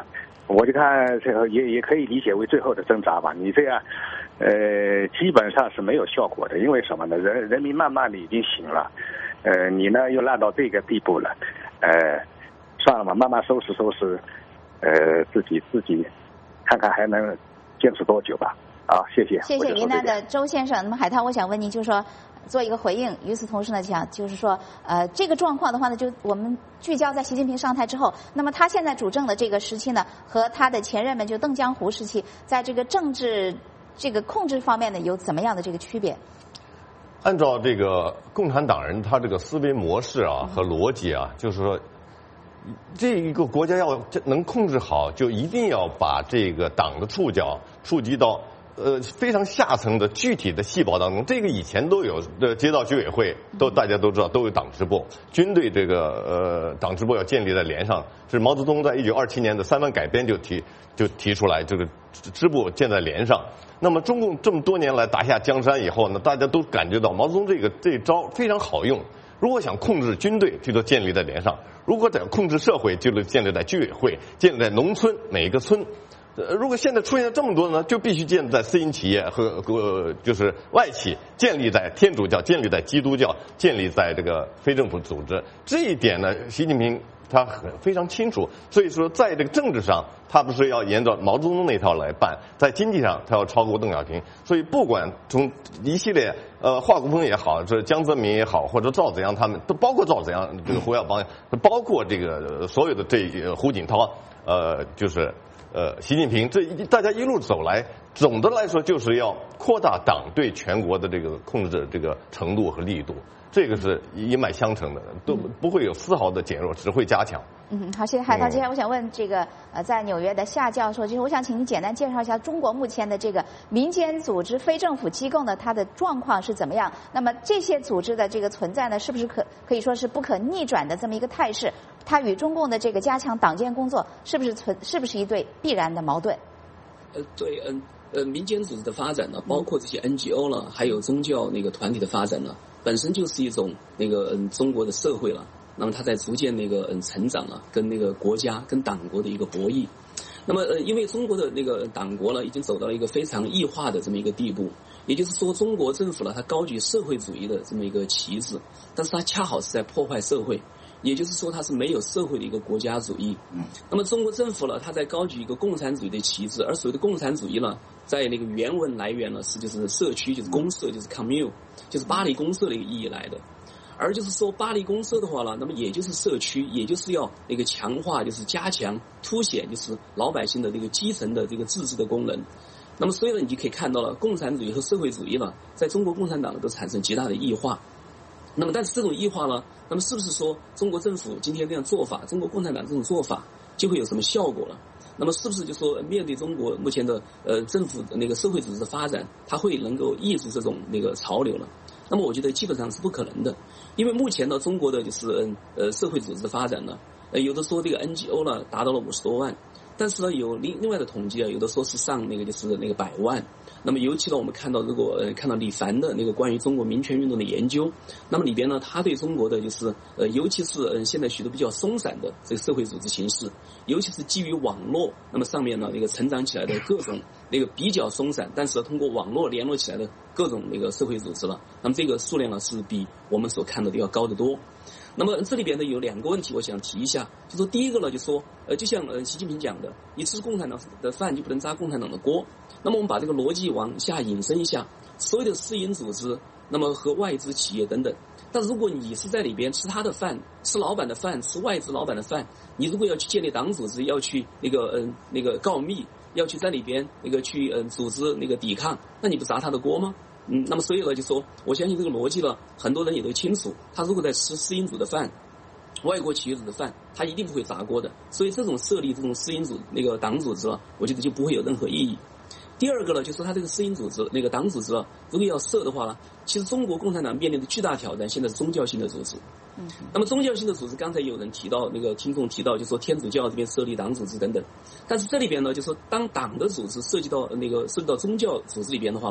我就看这个也可以理解为最后的挣扎吧。你这样，基本上是没有效果的，因为什么呢？人民慢慢的已经醒了，你呢又烂到这个地步了，算了吧，慢慢收拾，自己看看还能坚持多久吧。好，谢谢。 谢谢云南的周先生。那么海涛，我想问您，就是说做一个回应。与此同时呢，就是说，这个状况的话呢，就我们聚焦在习近平上台之后，那么他现在主政的这个时期呢，和他的前任们就邓江湖时期，在这个政治这个控制方面呢，有怎么样的这个区别？ 按照这个共产党人他这个思维模式啊和逻辑啊，就是说，这一个国家要能控制好，就一定要把这个党的触角触及到非常下层的具体的细胞当中。这个以前都有的街道居委会，大家都知道都有党支部，军队这个党支部要建立在连上，是毛泽东在1927年的3湾改编就提出来，这个支部建在连上。那么中共这么多年来打下江山以后呢，大家都感觉到毛泽东这招非常好用。如果想控制军队，就建立在连上；如果想控制社会，就建立在居委会，建立在农村每一个村。如果现在出现这么多呢，就必须建立在私营企业和就是外企，建立在天主教，建立在基督教，建立在这个非政府组织。这一点呢，习近平他非常清楚。所以说，在这个政治上，他不是要沿着毛泽东那套来办；在经济上，他要超过邓小平。所以，不管从一系列华国锋也好，这江泽民也好，或者赵紫阳他们，都包括赵紫阳这个胡耀邦，包括这个所有的胡锦涛，就是习近平，大家一路走来，总的来说就是要扩大党对全国的这个控制这个程度和力度，这个是一脉相承的，都不会有丝毫的减弱，只会加强。 好，谢谢海涛。接下来我想问这个在纽约的夏教授，就是我想请你简单介绍一下中国目前的这个民间组织、非政府机构呢，它的状况是怎么样？那么这些组织的这个存在呢，是不是可以说是不可逆转的这么一个态势？它与中共的这个加强党建工作是不是一对必然的矛盾？ 对，民间组织的发展呢，包括这些 NGO 了，还有宗教那个团体的发展呢，本身就是一种那个中国的社会了。那么它在逐渐那个成长啊，跟那个国家跟党国的一个博弈。那么因为中国的那个党国呢，已经走到了一个非常异化的这么一个地步，也就是说，中国政府呢，它高举社会主义的这么一个旗帜，但是它恰好是在破坏社会，也就是说，它是没有社会的一个国家主义。那么中国政府呢，它在高举一个共产主义的旗帜，而所谓的共产主义呢，在那个原文来源呢是就是社区，就是公社，就是 commune， 就是巴黎公社的一个意义来的。而就是说，巴黎公社的话呢，那么也就是社区，也就是要那个强化，就是加强、凸显，就是老百姓的这个基层的这个自治的功能。那么所以呢，你就可以看到了，共产主义和社会主义呢，在中国共产党呢都产生极大的异化。那么，但是这种异化呢，那么是不是说中国政府今天这样做法，中国共产党这种做法就会有什么效果了？那么是不是就说面对中国目前的政府的那个社会组织的发展，它会能够抑制这种那个潮流了？那么我觉得基本上是不可能的，因为目前呢，中国的就是社会组织的发展呢，有的说这个 NGO 呢达到了50多万，但是呢有另外的统计啊，有的说是上那个就是那个100万。那么尤其呢，我们看到如果看到李凡的那个关于中国民权运动的研究，那么里边呢，他对中国的就是尤其是现在许多比较松散的这个社会组织形式，尤其是基于网络，那么上面呢那个成长起来的各种那个比较松散，但是通过网络联络起来的各种那个社会组织了，那么这个数量呢是比我们所看到的要高得多。那么这里边呢有2个问题，我想提一下，就说第一个呢，就说就像习近平讲的，你吃共产党的饭就不能砸共产党的锅。那么我们把这个逻辑往下引申一下，所有的私营组织，那么和外资企业等等，但如果你是在里边吃他的饭，吃老板的饭，吃外资老板的饭，你如果要去建立党组织，要去那个告密，要去在里边那个去组织那个抵抗，那你不砸他的锅吗？那么所以呢，就说我相信这个逻辑呢，很多人也都清楚，他如果在吃私营组的饭，外国企业组的饭，他一定不会砸锅的。所以这种设立这种私营组那个党组织啊，我觉得就不会有任何意义。第二个呢，就是他这个私营组织那个党组织啊，如果要设的话呢，其实中国共产党面临的巨大挑战现在是宗教性的组织。那么宗教性的组织，刚才有人提到，那个听众提到，就说天主教这边设立党组织等等。但是这里边呢，就说当党的组织涉及到宗教组织里边的话呢，第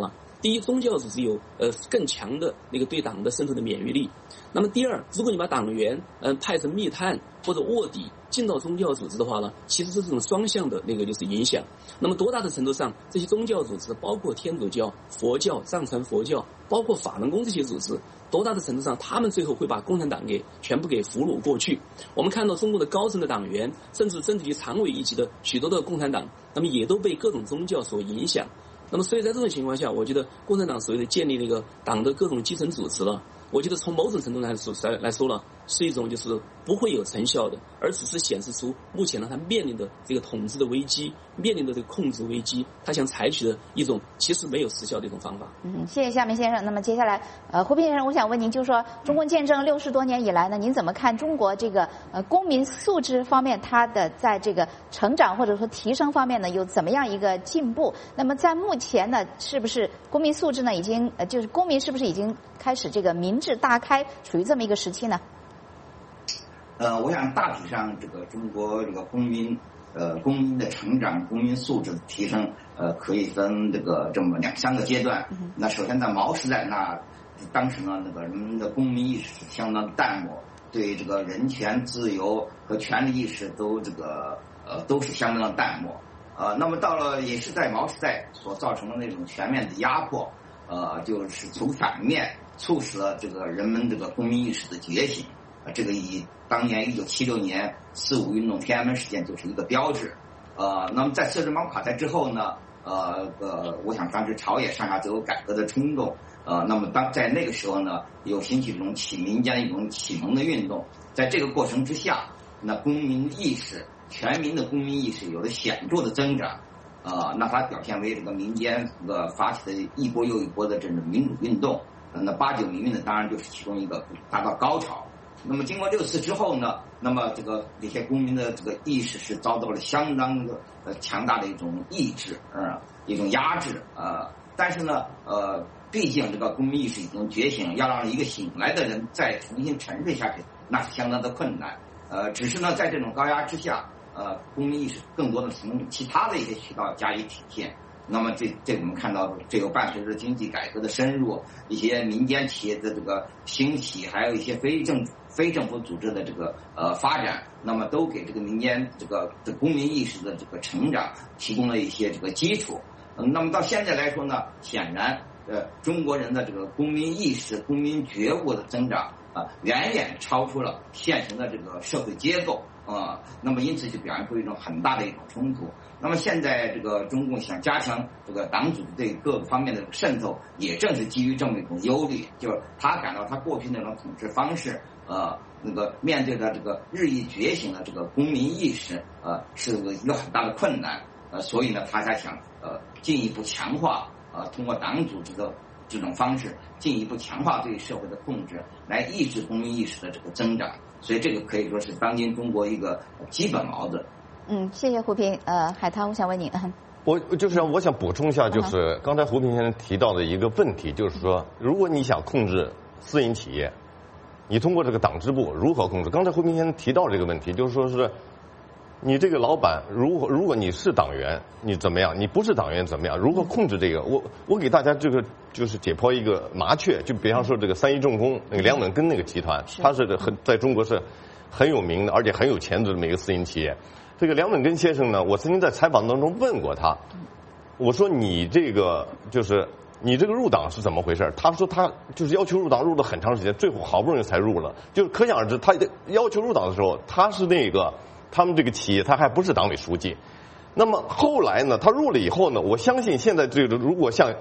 第一，宗教组织有更强的那个对党的渗透的免疫力。那么第二，如果你把党员派成密探或者卧底进到宗教组织的话呢，其实是这种双向的那个就是影响。那么多大的程度上，这些宗教组织包括天主教、佛教、藏传佛教，包括法轮功这些组织，多大的程度上他们最后会把共产党全部给俘虏过去。我们看到中国的高层的党员，甚至政治局常委一级的许多的共产党，那么也都被各种宗教所影响。那么所以在这种情况下，我觉得共产党所谓的建立那个党的各种基层组织了，我觉得从某种程度来说了，是一种就是不会有成效的，而只是显示出目前呢他面临的这个统治的危机，面临的这个控制危机，他想采取的一种其实没有实效的一种方法。 谢谢夏明先生。那么接下来，胡平先生，我想问您，就是说中共建政60多年以来呢，您怎么看中国这个公民素质方面，它的在这个成长或者说提升方面呢，有怎么样一个进步？那么在目前呢，是不是公民素质呢已经就是公民是不是已经开始这个民智大开，处于这么一个时期呢？ 我想大体上这个中国这个公民的成长、公民素质的提升，可以分这么2-3个阶段。那首先在毛时代，那当时呢，那个人们的公民意识相当淡漠，对这个人权、自由和权利意识都都是相当的淡漠。那么到了也是在毛时代所造成的那种全面的压迫，就是从反面促使了这个人们这个公民意识的觉醒。这个以当年1976年4·5运动天安门事件就是一个标志。那么在设置毛卡台之后呢，我想当时朝野上下都有改革的冲动。那么在那个时候呢，有兴起这种民间一种启蒙的运动。在这个过程之下，那公民意识，全民的公民意识有了显著的增长。那它表现为这个民间发起的一波又一波的这种民主运动。那8·9民运呢，当然就是其中一个达到高潮。那么经过6次之后呢，那么这些公民的这个意识是遭到了相当强大的一种抑制，一种压制。但是呢，毕竟这个公民意识已经觉醒，要让一个醒来的人再重新沉睡下去，那是相当的困难。只是呢，在这种高压之下，公民意识更多的从其他的一些渠道加以体现。那么这我们看到，这有伴随着经济改革的深入，一些民间企业的这个兴起，还有一些非政府组织的这个发展，那么都给这个民间这公民意识的这个成长提供了一些这个基础。那么到现在来说呢，显然中国人的这个公民意识、公民觉悟的增长远远超出了现行的这个社会结构。那么因此就表现出一种很大的一种冲突。那么现在这个中共想加强这个党组织对各个方面的渗透，也正是基于这么一种忧虑，就是他感到他过去那种统治方式，面对着这个日益觉醒的这个公民意识，是一个很大的困难。所以呢，他才想进一步强化，通过党组织的这种方式，进一步强化对社会的控制，来抑制公民意识的这个增长。所以这个可以说是当今中国一个基本矛盾。 谢谢胡平。海涛，我想问你， 我想补充一下，就是刚才胡平先生提到的一个问题，就是说，如果你想控制私营企业，你通过这个党支部如何控制？刚才胡平先生提到这个问题，就是说是你这个老板，如果你是党员，你怎么样？你不是党员怎么样？如何控制这个？我给大家这个就是解剖一个麻雀，就比方说这个3一重工那个梁本根那个集团，它是在中国是很有名的，而且很有钱的这么一个私营企业。这个梁本根先生呢，我曾经在采访当中问过他，我说你这个入党是怎么回事？他说他就是要求入党，入了很长时间，最后好不容易才入了。就是可想而知，他要求入党的时候，他是他们这个企业他还不是党委书记。那么后来呢，他入了以后呢，我相信现在这个如果像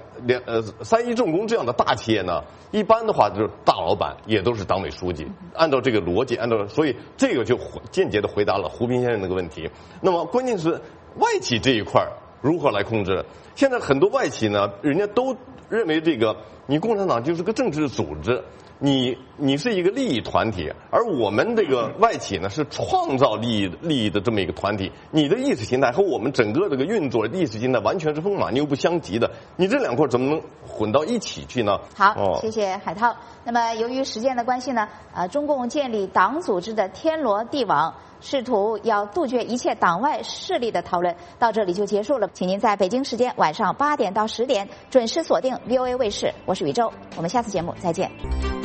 3一重工这样的大企业呢，一般的话就是大老板也都是党委书记。按照这个逻辑，所以这个就间接的回答了胡平先生那个问题。那么关键是外企这一块如何来控制？现在很多外企呢，人家都认为这个你共产党就是个政治组织。你是一个利益团体，而我们这个外企呢是创造利益的这么一个团体。你的意识形态和我们整个这个运作意识形态完全是风马牛不相及的，你这两块怎么能混到一起去呢？ 好，谢谢海涛。那么由于时间的关系呢，中共建立党组织的天罗地网试图要杜绝一切党外势力的讨论到这里就结束了。请您在北京时间晚上8点到10点准时锁定 VOA 卫视，我是宇宙，我们下次节目再见。